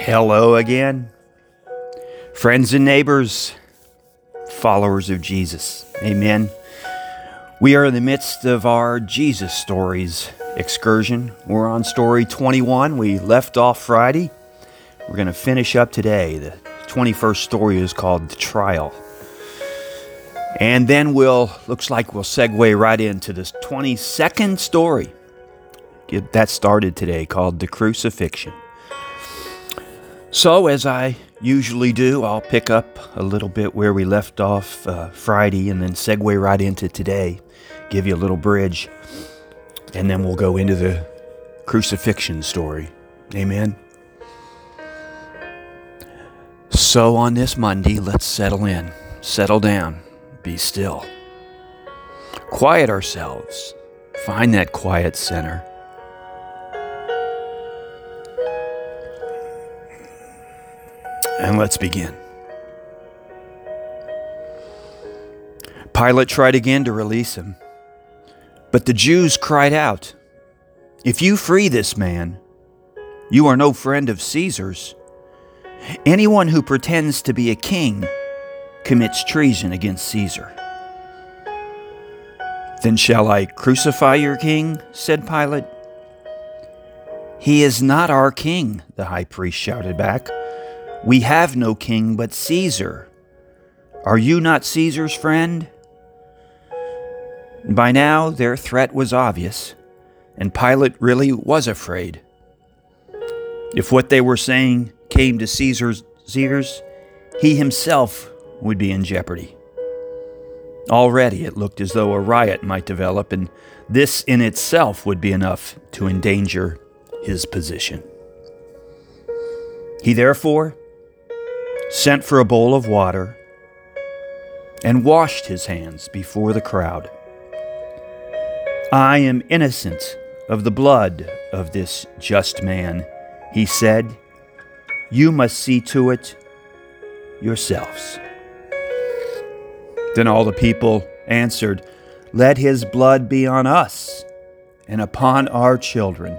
Hello again, friends and neighbors, followers of Jesus. Amen. We are in the midst of our Jesus Stories excursion. We're on story 21. We left off Friday. We're going to finish up today. The 21st story is called The Trial. And then looks like we'll segue right into this 22nd story. Get that started today, called The Crucifixion. So, as I usually do, I'll pick up a little bit where we left off Friday and then segue right into today, give you a little bridge, and then we'll go into the crucifixion story. Amen? So, on this Monday, let's settle in, settle down, be still. Quiet ourselves, find that quiet center. And let's begin. Pilate tried again to release him, but the Jews cried out, "If you free this man, you are no friend of Caesar's. Anyone who pretends to be a king commits treason against Caesar." "Then shall I crucify your king?" said Pilate. "He is not our king," the high priest shouted back. "We have no king but Caesar. Are you not Caesar's friend?" By now, their threat was obvious, and Pilate really was afraid. If what they were saying came to Caesar's ears, he himself would be in jeopardy. Already it looked as though a riot might develop, and this in itself would be enough to endanger his position. He therefore sent for a bowl of water and washed his hands before the crowd. "I am innocent of the blood of this just man," he said. "You must see to it yourselves." Then all the people answered, "Let his blood be on us and upon our children."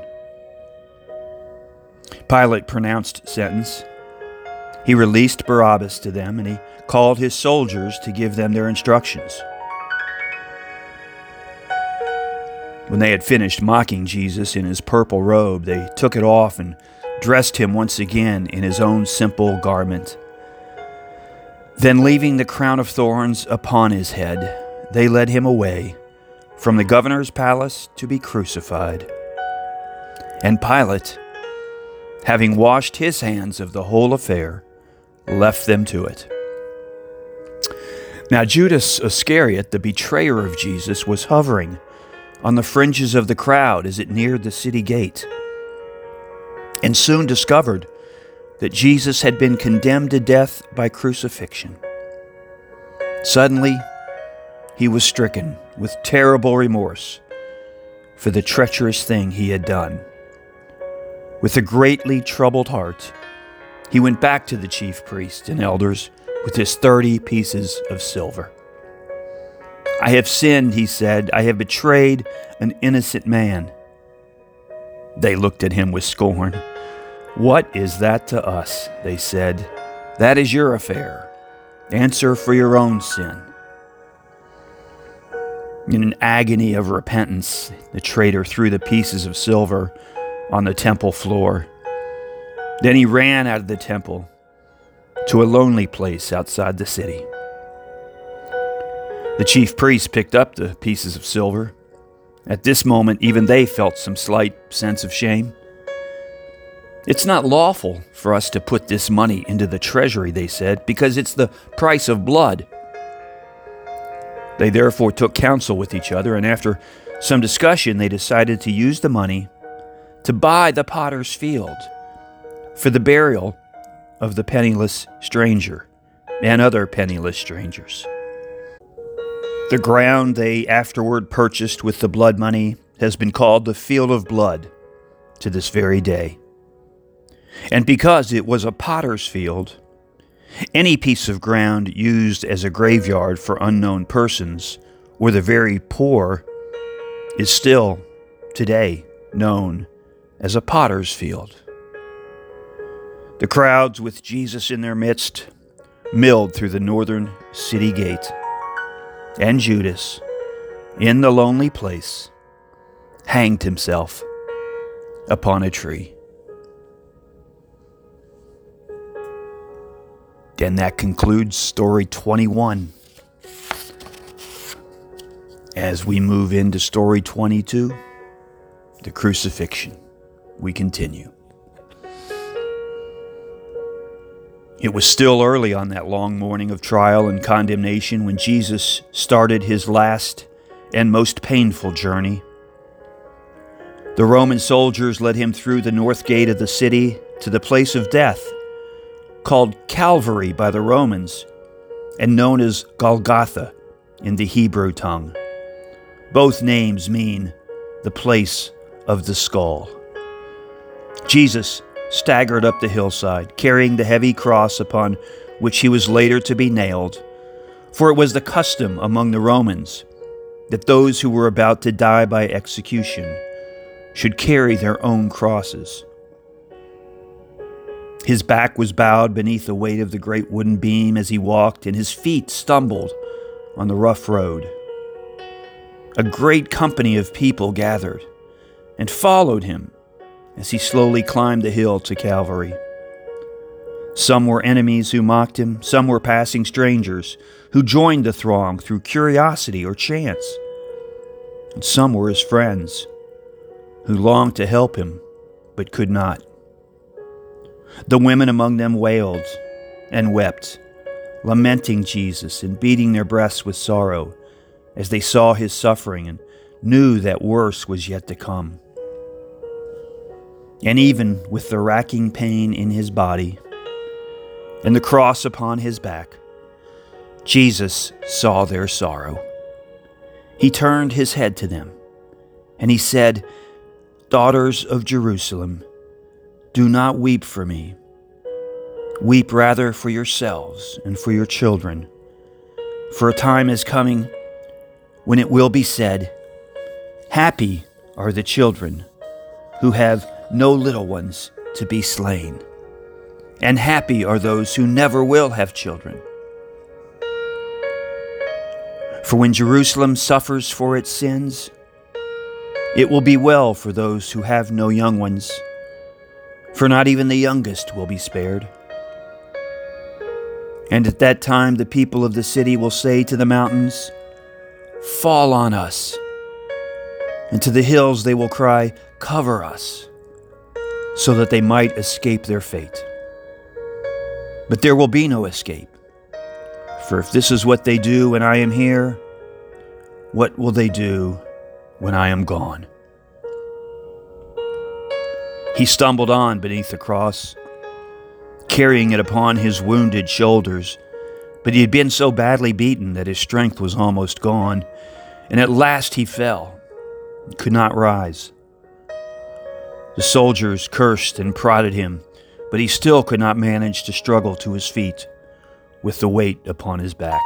Pilate pronounced sentence. He released Barabbas to them, and he called his soldiers to give them their instructions. When they had finished mocking Jesus in his purple robe, they took it off and dressed him once again in his own simple garment. Then, leaving the crown of thorns upon his head, they led him away from the governor's palace to be crucified. And Pilate, having washed his hands of the whole affair, left them to it. Now Judas Iscariot, the betrayer of Jesus, was hovering on the fringes of the crowd as it neared the city gate, and soon discovered that Jesus had been condemned to death by crucifixion. Suddenly, he was stricken with terrible remorse for the treacherous thing he had done. With a greatly troubled heart, he went back to the chief priests and elders with his 30 pieces of silver. "I have sinned," he said. "I have betrayed an innocent man." They looked at him with scorn. "What is that to us?" they said. "That is your affair. Answer for your own sin." In an agony of repentance, the traitor threw the pieces of silver on the temple floor. Then he ran out of the temple to a lonely place outside the city. The chief priests picked up the pieces of silver. At this moment, even they felt some slight sense of shame. "It's not lawful for us to put this money into the treasury," they said, "because it's the price of blood." They therefore took counsel with each other, and after some discussion, they decided to use the money to buy the potter's field for the burial of the penniless stranger and other penniless strangers. The ground they afterward purchased with the blood money has been called the Field of Blood to this very day. And because it was a potter's field, any piece of ground used as a graveyard for unknown persons or the very poor is still today known as a potter's field. The crowds, with Jesus in their midst, milled through the northern city gate, and Judas, in the lonely place, hanged himself upon a tree. And that concludes story 21. As we move into story 22, the crucifixion, we continue. It was still early on that long morning of trial and condemnation when Jesus started his last and most painful journey. The Roman soldiers led him through the north gate of the city to the place of death, called Calvary by the Romans, and known as Golgotha in the Hebrew tongue. Both names mean the place of the skull. Jesus staggered up the hillside, carrying the heavy cross upon which he was later to be nailed, for it was the custom among the Romans that those who were about to die by execution should carry their own crosses. His back was bowed beneath the weight of the great wooden beam as he walked, and his feet stumbled on the rough road. A great company of people gathered and followed him as he slowly climbed the hill to Calvary. Some were enemies who mocked him, some were passing strangers who joined the throng through curiosity or chance, and some were his friends who longed to help him but could not. The women among them wailed and wept, lamenting Jesus and beating their breasts with sorrow as they saw his suffering and knew that worse was yet to come. And even with the racking pain in his body and the cross upon his back, Jesus saw their sorrow. He turned his head to them, and he said, "Daughters of Jerusalem, do not weep for me. Weep rather for yourselves and for your children. For a time is coming when it will be said, 'Happy are the children who have no little ones to be slain, and happy are those who never will have children.' For when Jerusalem suffers for its sins, it will be well for those who have no young ones, for not even the youngest will be spared. And at that time the people of the city will say to the mountains, 'Fall on us,' and to the hills they will cry, 'Cover us,' so that they might escape their fate. But there will be no escape. For if this is what they do when I am here, what will they do when I am gone?" He stumbled on beneath the cross, carrying it upon his wounded shoulders, but he had been so badly beaten that his strength was almost gone, and at last he fell and could not rise. The soldiers cursed and prodded him, but he still could not manage to struggle to his feet with the weight upon his back.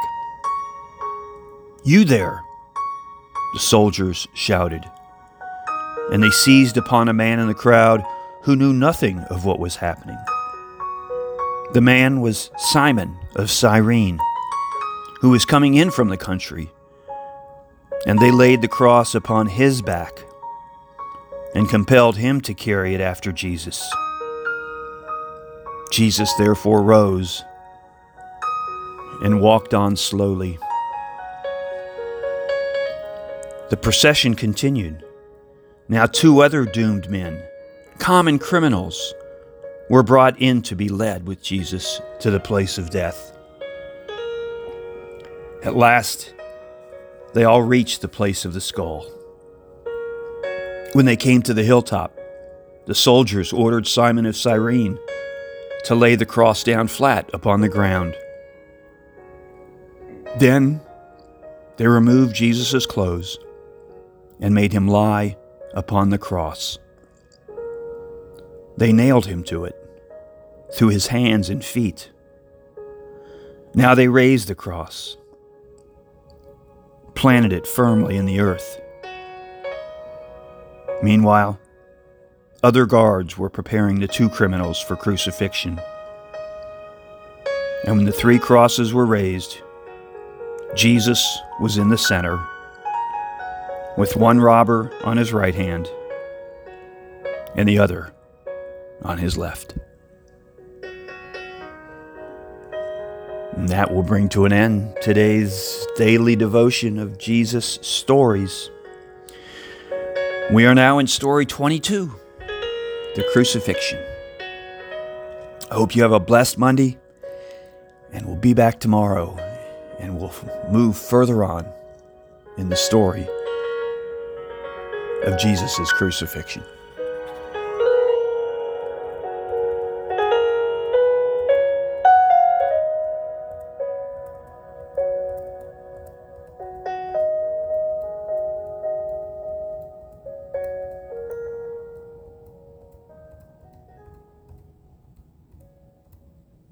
"You there!" the soldiers shouted, and they seized upon a man in the crowd who knew nothing of what was happening. The man was Simon of Cyrene, who was coming in from the country, and they laid the cross upon his back and compelled him to carry it after Jesus. Jesus therefore rose and walked on slowly. The procession continued. Now 2 other doomed men, common criminals, were brought in to be led with Jesus to the place of death. At last, they all reached the place of the skull. When they came to the hilltop, the soldiers ordered Simon of Cyrene to lay the cross down flat upon the ground. Then they removed Jesus' clothes and made him lie upon the cross. They nailed him to it, through his hands and feet. Now they raised the cross, planted it firmly in the earth. Meanwhile, other guards were preparing the two criminals for crucifixion. And when the three crosses were raised, Jesus was in the center, with one robber on his right hand and the other on his left. And that will bring to an end today's daily devotion of Jesus stories. We are now in story 22, the crucifixion. I hope you have a blessed Monday, and we'll be back tomorrow, and we'll move further on in the story of Jesus' crucifixion.